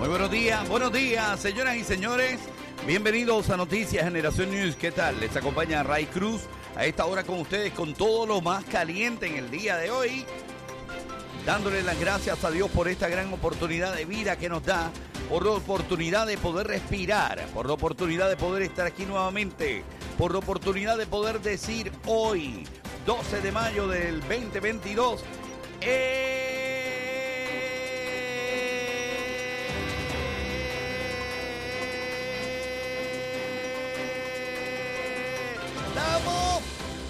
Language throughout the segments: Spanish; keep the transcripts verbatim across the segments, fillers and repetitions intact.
Muy buenos días, buenos días, señoras y señores. Bienvenidos a Noticias Generación News. ¿Qué tal? Les acompaña Ray Cruz a esta hora con ustedes con todo lo más caliente en el día de hoy. Dándole las gracias a Dios por esta gran oportunidad de vida que nos da, por la oportunidad de poder respirar, por la oportunidad de poder estar aquí nuevamente, por la oportunidad de poder decir hoy, doce de mayo del veinte veintidós, eh... ¡estamos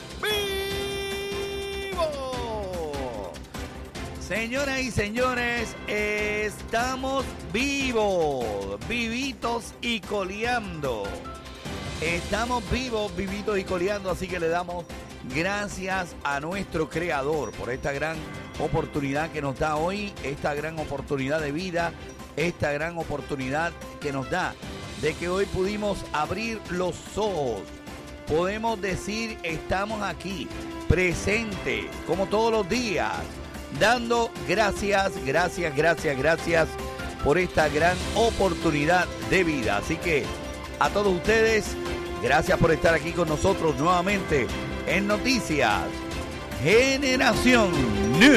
vivos! Señoras y señores, estamos vivos, vivitos y coleando. Estamos vivos, vivitos y coleando, así que le damos gracias a nuestro Creador por esta gran oportunidad que nos da hoy, esta gran oportunidad de vida, esta gran oportunidad que nos da de que hoy pudimos abrir los ojos. Podemos decir, estamos aquí, presentes, como todos los días, dando gracias, gracias, gracias, gracias por esta gran oportunidad de vida. Así que a todos ustedes, gracias por estar aquí con nosotros nuevamente en Noticias Generación News.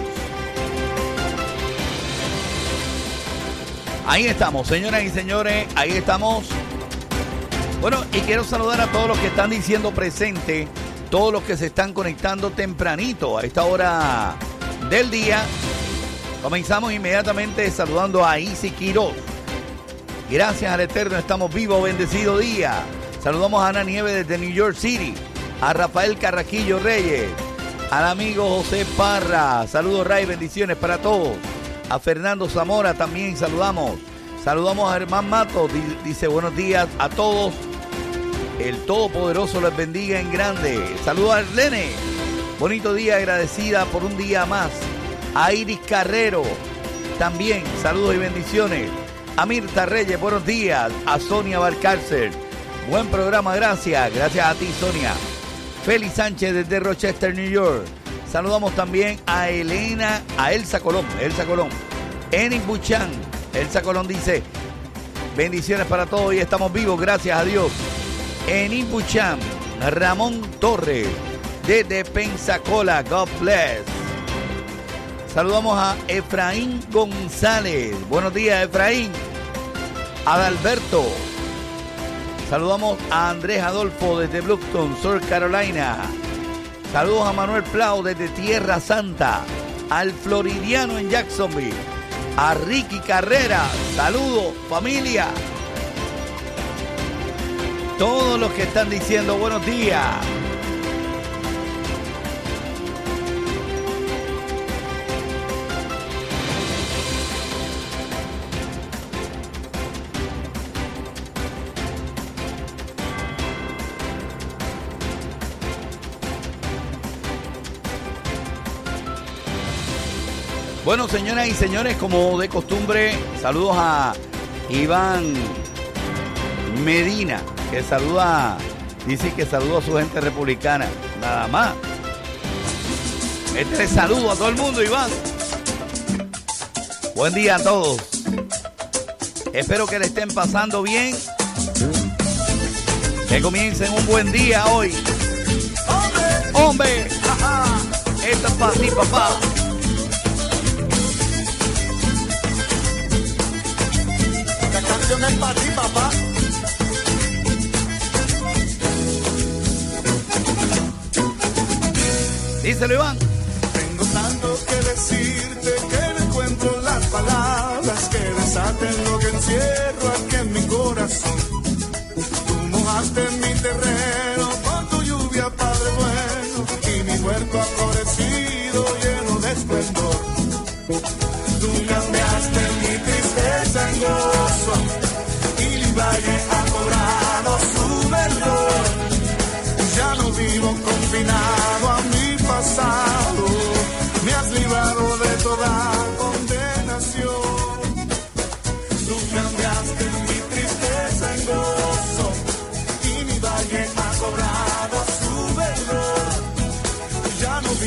Ahí estamos, señoras y señores, ahí estamos. Bueno, y quiero saludar a todos los que están diciendo presente, todos los que se están conectando tempranito a esta hora del día. Comenzamos inmediatamente saludando a Isi Quiroz. Gracias al Eterno, estamos vivos, bendecido día. Saludamos a Ana Nieves desde New York City, a Rafael Carraquillo Reyes, al amigo José Parra. Saludos, Ray, bendiciones para todos. A Fernando Zamora también saludamos. Saludamos a Germán Mato, dice buenos días a todos. El Todopoderoso les bendiga en grande. Saludos a Arlene. Bonito día, agradecida por un día más. A Iris Carrero. También saludos y bendiciones. A Mirta Reyes, buenos días. A Sonia Valcárcel. Buen programa, gracias. Gracias a ti, Sonia. Félix Sánchez desde Rochester, New York. Saludamos también a Elena, a Elsa Colón. Elsa Colón. Enis Buchan. Elsa Colón dice, bendiciones para todos y estamos vivos, gracias a Dios. Enis Buchan, Ramón Torres, desde Pensacola, God bless. Saludamos a Efraín González, buenos días Efraín. Adalberto, saludamos a Andrés Adolfo desde Bluffton, South Carolina. Saludos a Manuel Plau desde Tierra Santa, al Floridiano en Jacksonville. A Ricky Carrera, saludos familia. Todos los que están diciendo buenos días. Bueno, señoras y señores, como de costumbre, saludos a Iván Medina, que saluda, dice que saluda a su gente republicana, nada más. Este saludo a todo el mundo, Iván. Buen día a todos. Espero que le estén pasando bien. Que comiencen un buen día hoy. ¡Hombre! ¡Hombre! Esto es para ti, papá. Es para ti, papá. Díselo, Iván. Tengo tanto que decirte que no encuentro las palabras que desaten lo que encierro aquí en mi corazón. Tú mojaste mi terreno con tu lluvia, Padre bueno, y mi huerto ha florecido lleno de esplendor. Tú cambiaste mi tristeza en gozo. Valle ha cobrado su verdor. Ya no vivo confinado a mi pasado. Me has librado de toda condenación. Tú cambiaste mi tristeza en gozo y mi valle ha cobrado su verdor. Ya no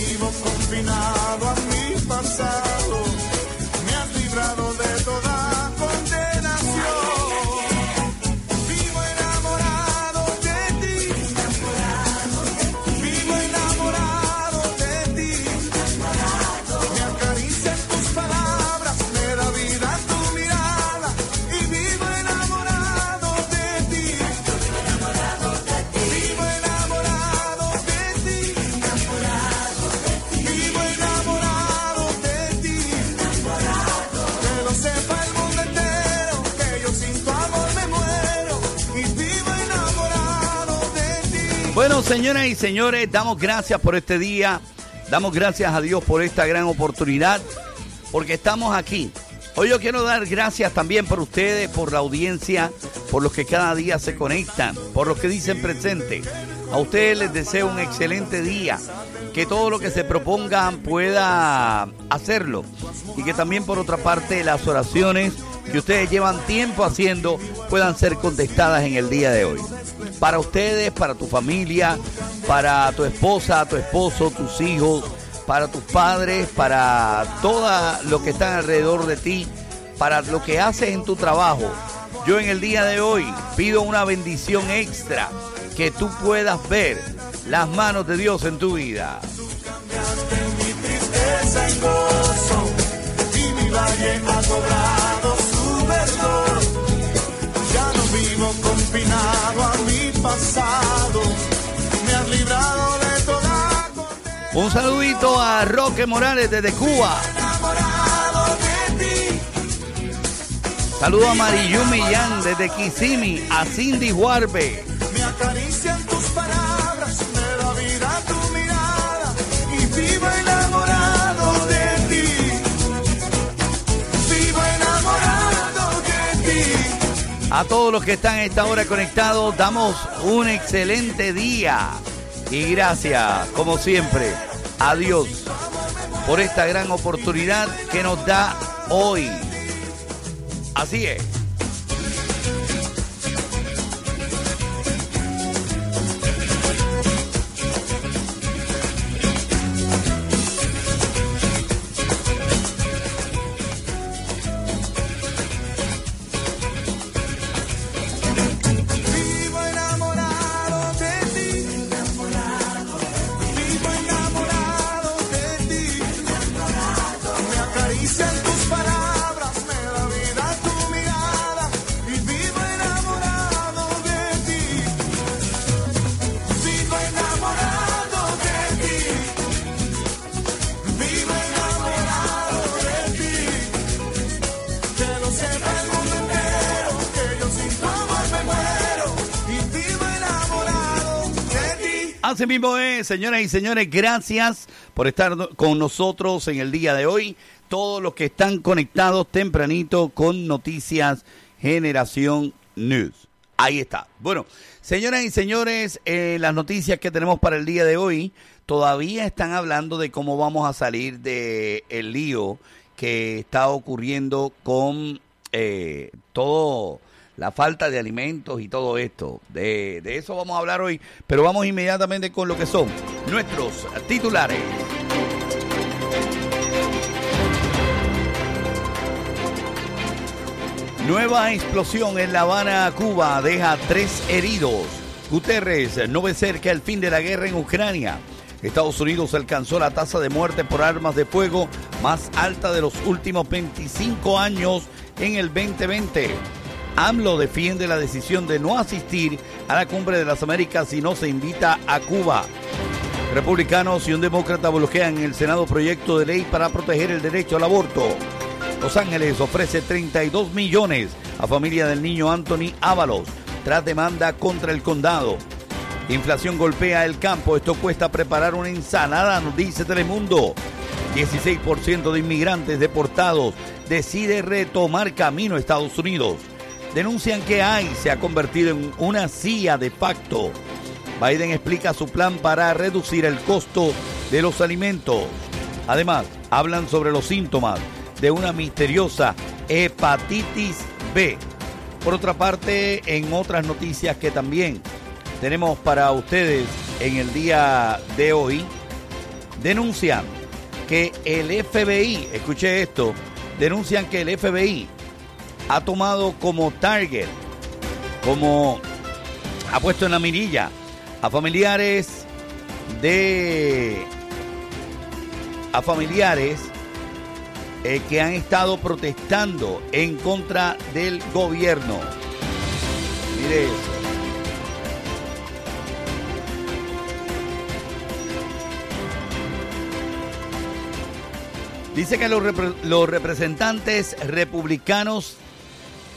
Bueno, señoras y señores, damos gracias por este día. Damos gracias a Dios por esta gran oportunidad, porque estamos aquí. Hoy yo quiero dar gracias también por ustedes, por la audiencia, por los que cada día se conectan, por los que dicen presente. A ustedes les deseo un excelente día, que todo lo que se propongan pueda hacerlo, y que también por otra parte las oraciones que ustedes llevan tiempo haciendo puedan ser contestadas en el día de hoy. Para ustedes, para tu familia, para tu esposa, tu esposo, tus hijos, para tus padres, para todo lo que están alrededor de ti, para lo que haces en tu trabajo. Yo en el día de hoy pido una bendición extra, que tú puedas ver las manos de Dios en tu vida. Mi tristeza en gozo y mi valle ha cobrado su verdor. Ya no vivo confinado a mi pasado, me has librado de toda condena. Un saludito a Roque Morales desde Cuba. Enamorado de ti. Saludo a Mariyu Millán desde Kissimmee, a Cindy Huarbe. Me acarician tus palabras, me da vida tu mirada y vivo enamorado de ti. Vivo enamorado de ti. A todos los que están a esta hora conectados, damos un excelente día. Y gracias, como siempre, a Dios por esta gran oportunidad que nos da hoy. Así es. Vivo enamorado de ti. Vivo enamorado de ti. Me acarician tus palabras, me da vida tu mirada y vivo enamorado de ti. Vivo enamorado de ti. Vivo enamorado de ti. Que lo sepa el mundo entero, que yo sin tu amor me muero y vivo enamorado de ti. Así mismo es, señoras y señores, gracias por estar no- con nosotros en el día de hoy. Todos los que están conectados tempranito con Noticias Generación News. Ahí está. Bueno, señoras y señores, eh, las noticias que tenemos para el día de hoy todavía están hablando de cómo vamos a salir de el lío que está ocurriendo con eh, todo la falta de alimentos y todo esto. De, de eso vamos a hablar hoy, pero vamos inmediatamente con lo que son nuestros titulares. Nueva explosión en La Habana, Cuba, deja tres heridos. Guterres no ve cerca el fin de la guerra en Ucrania. Estados Unidos alcanzó la tasa de muerte por armas de fuego más alta de los últimos veinticinco años en el veinte veinte. AMLO defiende la decisión de no asistir a la Cumbre de las Américas si no se invita a Cuba. Republicanos y un demócrata bloquean en el Senado proyecto de ley para proteger el derecho al aborto. Los Ángeles ofrece treinta y dos millones a familia del niño Anthony Ábalos tras demanda contra el condado. Inflación golpea el campo. Esto cuesta preparar una ensalada, nos dice Telemundo. dieciséis por ciento de inmigrantes deportados decide retomar camino a Estados Unidos. Denuncian que I C E se ha convertido en una C I A de facto. Biden explica su plan para reducir el costo de los alimentos. Además, hablan sobre los síntomas de una misteriosa hepatitis B. Por otra parte, en otras noticias que también tenemos para ustedes en el día de hoy, denuncian que el F B I, escuche esto, denuncian que el F B I ha tomado como target, como ha puesto en la mirilla a familiares de a familiares eh, que han estado protestando en contra del gobierno. Mire eso. Dice que los, repre- los representantes republicanos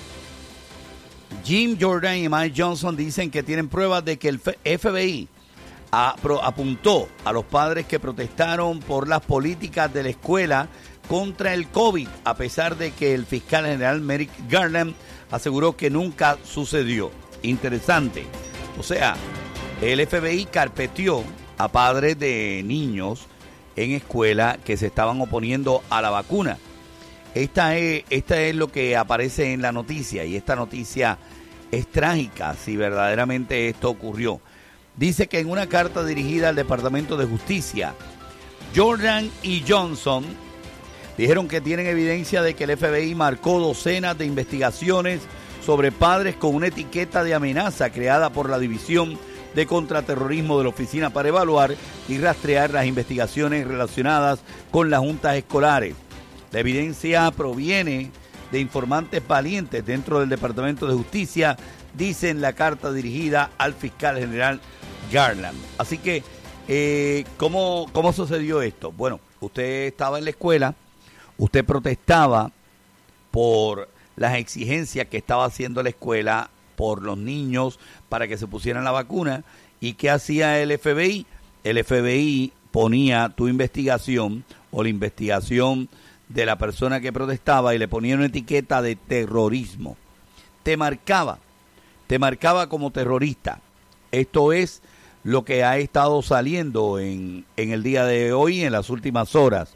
Jim Jordan y Mike Johnson dicen que tienen pruebas de que el F B I a, pro, apuntó a los padres que protestaron por las políticas de la escuela contra el COVID, a pesar de que el fiscal general Merrick Garland aseguró que nunca sucedió. Interesante. O sea, el F B I carpeteó a padres de niños en escuela que se estaban oponiendo a la vacuna. Esta es, esta es lo que aparece en la noticia, y esta noticia es trágica si verdaderamente esto ocurrió. Dice que en una carta dirigida al Departamento de Justicia, Jordan y Johnson dijeron que tienen evidencia de que el F B I marcó docenas de investigaciones sobre padres con una etiqueta de amenaza creada por la División de Contraterrorismo de la Oficina para evaluar y rastrear las investigaciones relacionadas con las juntas escolares. La evidencia proviene de informantes valientes dentro del Departamento de Justicia, dice en la carta dirigida al fiscal general Garland. Así que, eh, ¿cómo, ¿cómo sucedió esto? Bueno, usted estaba en la escuela, usted protestaba por las exigencias que estaba haciendo la escuela por los niños para que se pusieran la vacuna. ¿Y qué hacía el F B I? El F B I ponía tu investigación o la investigación de la persona que protestaba y le ponía una etiqueta de terrorismo. Te marcaba, te marcaba como terrorista. Esto es lo que ha estado saliendo en, en el día de hoy, en las últimas horas.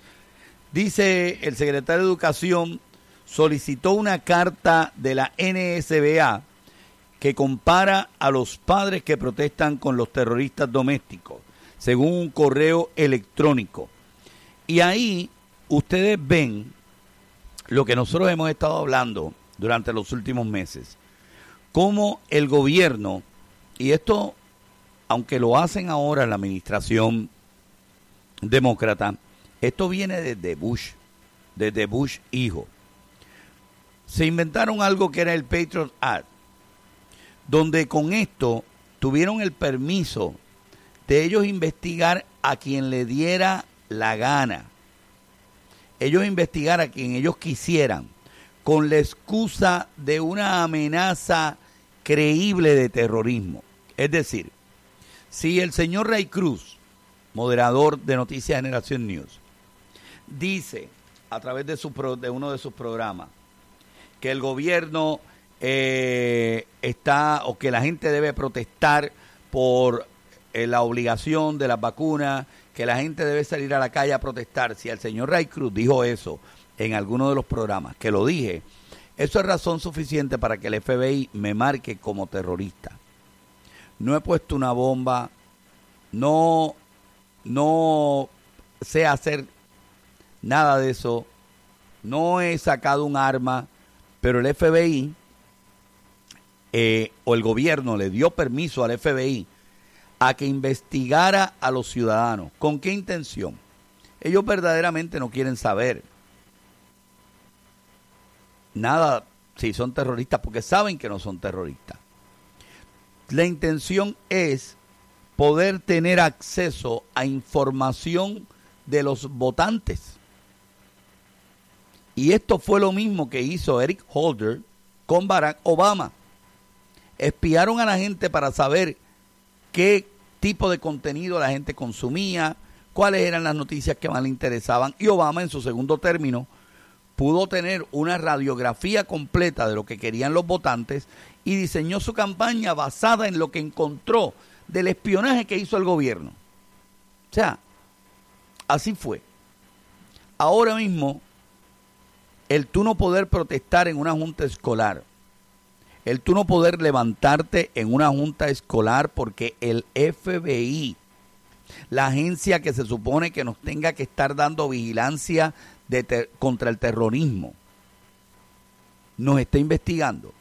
Dice el secretario de Educación, solicitó una carta de la N S B A que compara a los padres que protestan con los terroristas domésticos, según un correo electrónico. Y ahí ustedes ven lo que nosotros hemos estado hablando durante los últimos meses, cómo el gobierno, y esto, aunque lo hacen ahora en la administración demócrata, esto viene desde Bush, desde Bush hijo. Se inventaron algo que era el Patriot Act, donde con esto tuvieron el permiso de ellos investigar a quien le diera la gana. Ellos investigar a quien ellos quisieran, con la excusa de una amenaza creíble de terrorismo. Es decir, si el señor Ray Cruz, moderador de Noticias Generación News, dice a través de, su pro, de uno de sus programas que el gobierno eh, está, o que la gente debe protestar por eh, la obligación de las vacunas, que la gente debe salir a la calle a protestar. Si el señor Ray Cruz dijo eso en alguno de los programas, que lo dije, eso es razón suficiente para que el F B I me marque como terrorista. No he puesto una bomba, no, no sé hacer nada de eso, no he sacado un arma, pero el F B I eh, o el gobierno le dio permiso al F B I a que investigara a los ciudadanos. ¿Con qué intención? Ellos verdaderamente no quieren saber nada si son terroristas, porque saben que no son terroristas. La intención es poder tener acceso a información de los votantes. Y esto fue lo mismo que hizo Eric Holder con Barack Obama. Espiaron a la gente para saber qué tipo de contenido la gente consumía, cuáles eran las noticias que más le interesaban. Y Obama, en su segundo término, pudo tener una radiografía completa de lo que querían los votantes y diseñó su campaña basada en lo que encontró del espionaje que hizo el gobierno. O sea, así fue. Ahora mismo, el tú no poder protestar en una junta escolar, el tú no poder levantarte en una junta escolar porque el F B I, la agencia que se supone que nos tenga que estar dando vigilancia de ter- contra el terrorismo, nos está investigando.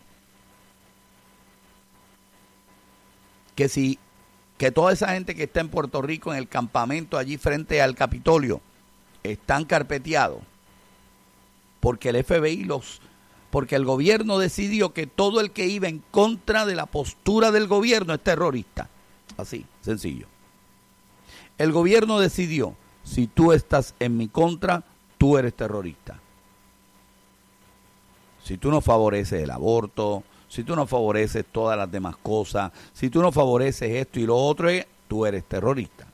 Que si, que toda esa gente que está en Puerto Rico en el campamento allí frente al Capitolio están carpeteados porque el F B I los, porque el gobierno decidió que todo el que iba en contra de la postura del gobierno es terrorista. Así, sencillo. El gobierno decidió, si tú estás en mi contra, tú eres terrorista. Si tú no favoreces el aborto, si tú no favoreces todas las demás cosas, si tú no favoreces esto y lo otro, tú eres terrorista.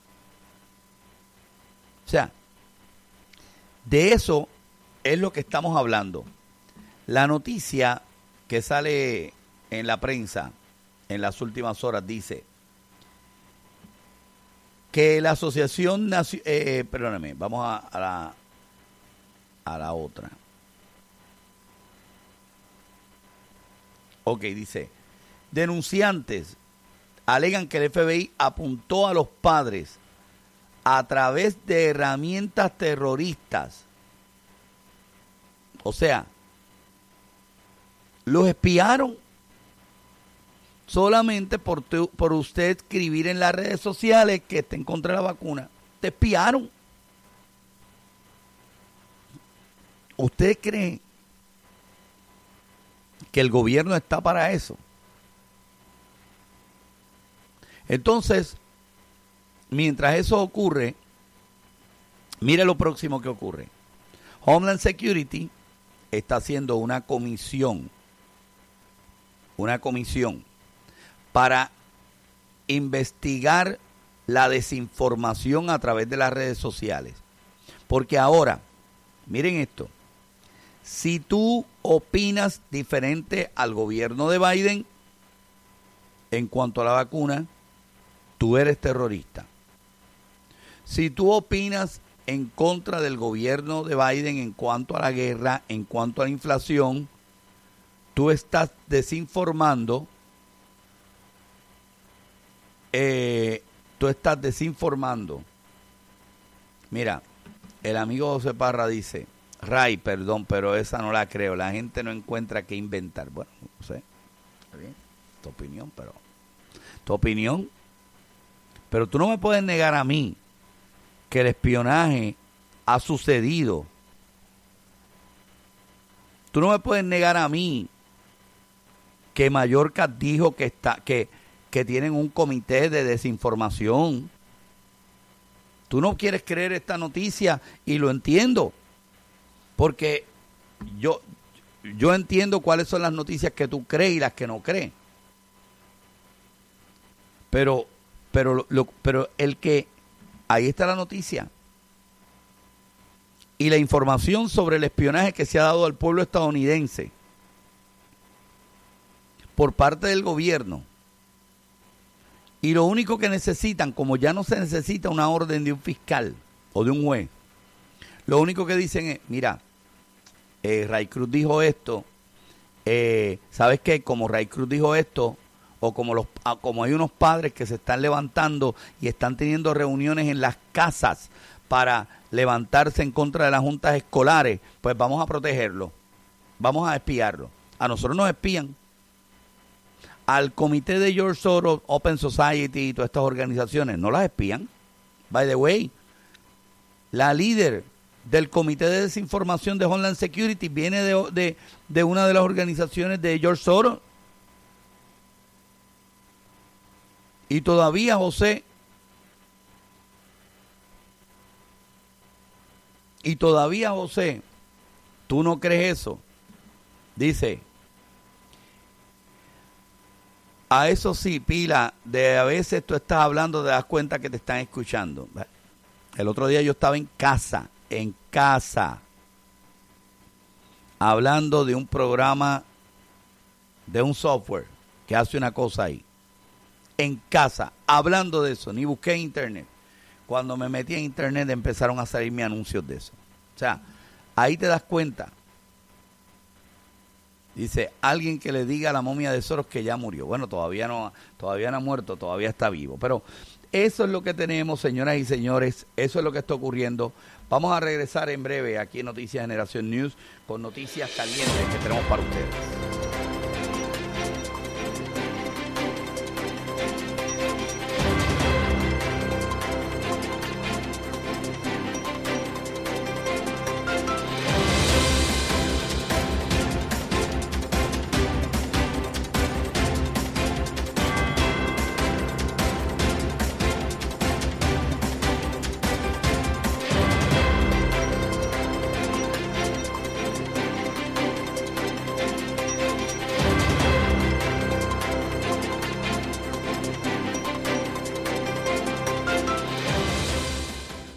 O sea, de eso es lo que estamos hablando. La noticia que sale en la prensa en las últimas horas dice que la Asociación Nacional, eh, perdóname, vamos a, a la a la otra. Ok, dice, denunciantes alegan que el F B I apuntó a los padres a través de herramientas terroristas. O sea, los espiaron solamente por, tu, por usted escribir en las redes sociales que está en contra de la vacuna. Te espiaron. ¿Usted cree que el gobierno está para eso? Entonces, mientras eso ocurre, mire lo próximo que ocurre. Homeland Security está haciendo una comisión, una comisión para investigar la desinformación a través de las redes sociales. Porque ahora, miren esto, si tú opinas diferente al gobierno de Biden en cuanto a la vacuna, tú eres terrorista. Si tú opinas en contra del gobierno de Biden en cuanto a la guerra, en cuanto a la inflación, tú estás desinformando, eh, tú estás desinformando. Mira, el amigo José Parra dice, Ray, perdón, pero esa no la creo, la gente no encuentra qué inventar. Bueno, no sé, está bien, tu opinión, pero tu opinión, pero tú no me puedes negar a mí que el espionaje ha sucedido. Tú no me puedes negar a mí que Mallorca dijo que está que, que tienen un comité de desinformación. Tú no quieres creer esta noticia y lo entiendo, porque yo, yo entiendo cuáles son las noticias que tú crees y las que no crees. Pero, pero, lo, pero el que ahí está la noticia. Y la información sobre el espionaje que se ha dado al pueblo estadounidense por parte del gobierno. Y lo único que necesitan, como ya no se necesita una orden de un fiscal o de un juez, lo único que dicen es, mira, eh, Ray Cruz dijo esto, eh, ¿sabes qué? Como Ray Cruz dijo esto, o como los como hay unos padres que se están levantando y están teniendo reuniones en las casas para levantarse en contra de las juntas escolares, pues vamos a protegerlo, vamos a espiarlo. A nosotros nos espían. Al comité de George Soros, Open Society y todas estas organizaciones no las espían. By the way, la líder del comité de desinformación de Homeland Security viene de, de, de una de las organizaciones de George Soros. Y todavía, José, y todavía, José, ¿tú no crees eso? Dice, a eso sí, pila, de a veces tú estás hablando, te das cuenta que te están escuchando. El otro día yo estaba en casa, en casa, hablando de un programa, de un software que hace una cosa ahí. En casa, hablando de eso, ni busqué internet. Cuando me metí en internet empezaron a salirme anuncios de eso. O sea, ahí te das cuenta. Dice, alguien que le diga a la momia de Soros que ya murió. Bueno, todavía no, todavía no ha muerto, todavía está vivo. Pero eso es lo que tenemos, señoras y señores. Eso es lo que está ocurriendo. Vamos a regresar en breve aquí en Noticias Generación News con noticias calientes que tenemos para ustedes.